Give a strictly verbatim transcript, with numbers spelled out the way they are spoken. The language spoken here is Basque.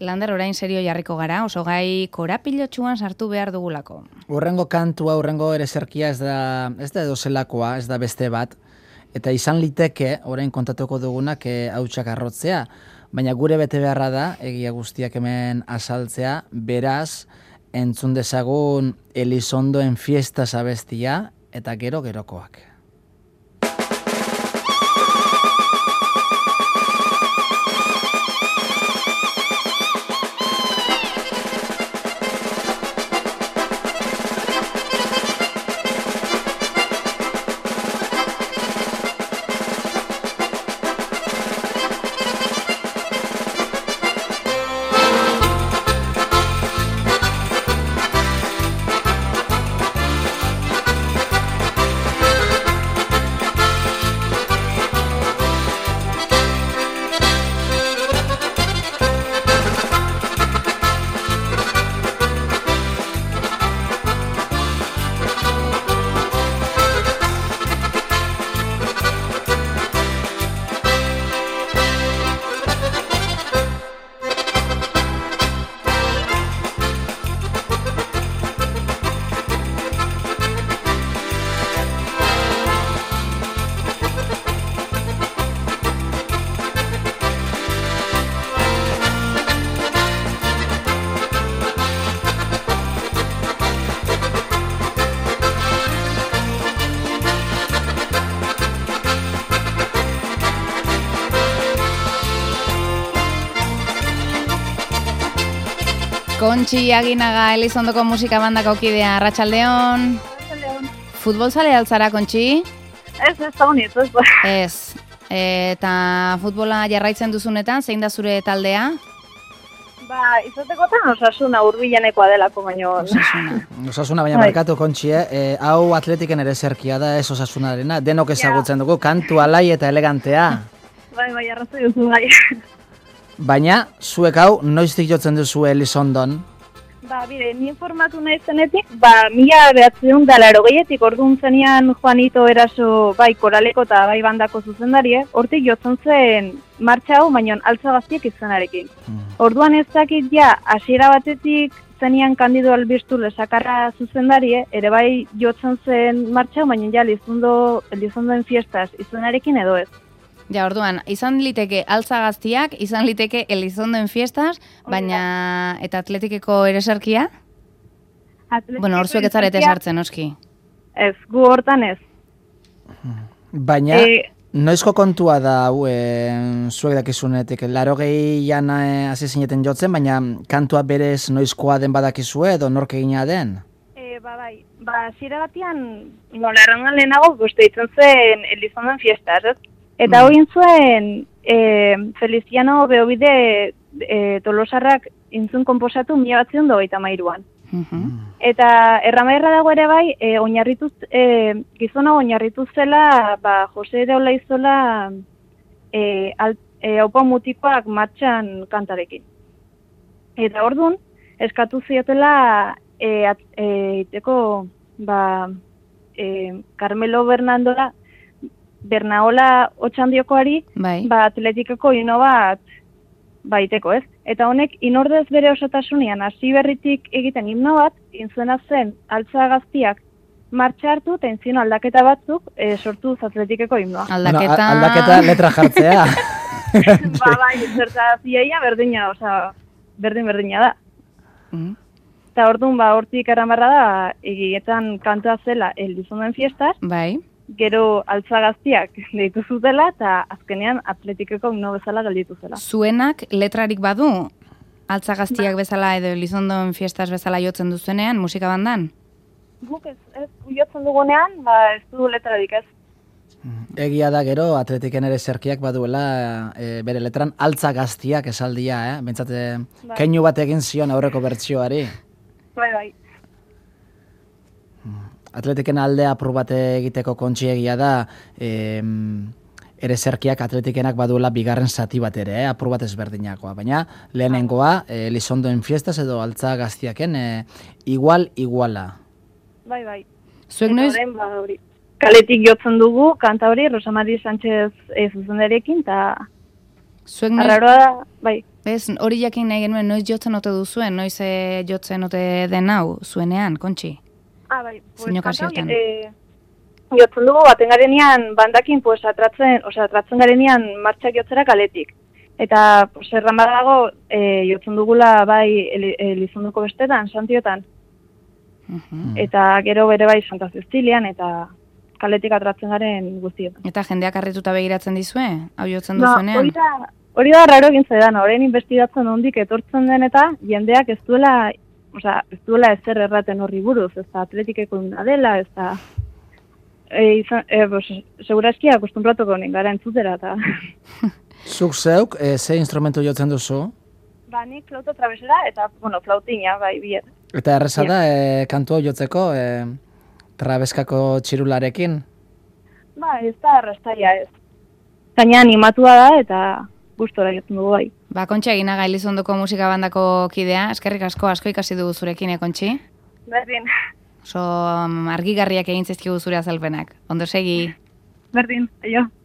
Lander, orain serio jarriko gara, oso gai korapilotxuan sartu behar dugulako. Urrengo kantua, urrengo ereserkia ez da, ez da edo zelakoa, ez da beste bat, eta izan liteke, orain kontatuko dugunak hautsak arrotzea, baina gure bete beharra da, egia guztiak hemen azaltzea, beraz, entzun dezagun Elizondoen fiestas abestia, eta gero gerokoak. Kontxi Aginaga, Elizondoko musika bandako kidea, Arratsaldeon. Arratsaldeon. Futbol zale altzara, Kontxi? Ez, ez da honi, ez. Ez. Eta futbola jarraitzen duzunetan, zein da zure taldea? Ba, izatekotan Osasuna hurbilenekoa delako, baino. Osasuna. Osasuna baina markatu, Kontxi, eh? E, hau atletiken ere zerkia da, ez Osasunarena, denok ezagutzen dugu, kantu alai eta elegantea. Bai, bai, arrazoi duzu, bai. Baina, zuek hau, noiztik jotzen duzu Elizondon? Ba, bire, ni informatu nahi zenetik, ba, mila behatzeun da laro gehietik, orduan zenean Juanito Eraso, bai, koraleko eta bai bandako zuzendarie, hortik jotzen zen martxa hau, baina altza gaztiek izenarekin. Mm. Orduan ez dakit ja, hasiera batetik zenean Kandido Albiztu lesakarra zuzendarie, ere bai jotzen zen martxa hau, baina ja, Elizondoen fiestas izenarekin edo ez. Ja, orduan, izan liteke altza gaztiak, izan liteke Elizondoen fiestas, baina eta atletikeko ereserkia? Atletikeko bueno, hor zuek ez zarete sartzen, oski. Ez, gu hortan ez. Baina, e... noizko kontua da, hau, e, zuek dakizunetik, laro gehian hasi zineten jotzen, baina kantua berez noizkoa den badakizue edo nork egina den? E, ba, bai, ba, zira batian, nola errangan lehenago, guzti ditzen zen Elizondoen fiestas, ez? Eta hori zuen e, Feliciano Beobide e, Tolosarrak intzun konposatu mila batzion dogeita mairuan. Uh-huh. Eta erramaerra dago ere bai, e, oinarrituz, e, gizona oinarrituz zela, ba, Jose de Olaizola e, e, aupa mutikoak martxan kantarekin. Eta orduan, eskatu ziotela e, at, e, iteko, ba, e, Carmelo Bernandola, Bernaola Otxandiokoari, bai. Ba, atletikeko ino bat baiteko, ez? Eta honek, inordez bere osotasunean, hasi berritik egiten himno bat, intzuena zen, altza gaztiak martxa hartu, eta intzien aldaketa batzuk e, sortu atletikeko himnoa. Aldaketa... Bueno, aldaketa letra jartzea. ba, bai, zerta ziaia berdina, oza, berdin-berdina da. Mm. Eta orduan, ba, hortik eramarra da, egietan kantua zela Elizondoen fiestas, bai. Gero altza gaztiak deitu zutela eta azkenean atletikeko himno bezala gelditu zela. Zuenak letrarik badu? Altza gaztiak bezala edo Elizondoen fiestas bezala jotzen duzuenean, musika bandan? Guk ez, ez jotzen dugunean, ba ez du letrarik ez. Egia da gero, atletiken ere zerkiak baduela e, bere letran altza gaztiak esaldia, eh? Bentsate, bai. Keinu bat egin zion aurreko bertsioari. Bai, bai. Atletiken aldea apur bat egiteko Kontxi egia da, e, ere zerkiak atletikenak baduela bigarren zati bat ere, eh? Apur bat ezberdinakoa. Baina lehenengoa, e, Elizondoen fiestas edo altza gaztiaken, e, igual, iguala. Bai, bai. Zuek noiz? Ba, kaletik jotzen dugu, kanta hori, Rosa Mari Sánchez e, zuzendarekin, eta Zuek noiz... arraroa da, bai. Ez, hori jakin nahi genuen, noiz jotzen ote duzuen, noiz e, jotzen ote den hau, zuenean, Kontxi? Ah, bai. Zein okasiotan? Eh, jotzen dugu, baten garenean bandakin, pues, atratzen, osea, atratzen garenean martxak jotzera kaletik. Eta, pues, erran badago, e, jotzen dugula, bai, Elizonduko bestetan, Santiotan. Uh-huh. Eta gero bere bai Santa Cecilian, eta kaletik atratzen garen guztietan. Eta jendeak harrituta begiratzen dizue, hau jotzen No, duzuenean? hori da, hori da raro egin zaidan, horrein investigatzen ondik etortzen den eta jendeak ez duela, osea, ez duela ezer erraten horri buruz, ez da atletikeko ina dela, ez da... E, izan, e, bos, segurazki akostumbratuko nik gara entzutera, eta... Zuk zeuk, e, ze instrumentu jotzen duzu? Ba, nik flauta travesera eta, bueno, flautina, bai, biet. Eta erreza da, e, kantu hau jotzeko, e, trabeskako txirularekin? Ba, ez da arrastaia ez. Gaina animatua da eta gustora jotzen dugu bai. Ba, Kontxi Aginaga Elizondoko musika bandako kidea, eskerrik asko, asko ikasi dugu zurekin, eh, Kontxi? Berdin. Oso um, argigarriak egin zaizkigu zure azalpenak. Ondo segi. Berdin, aio.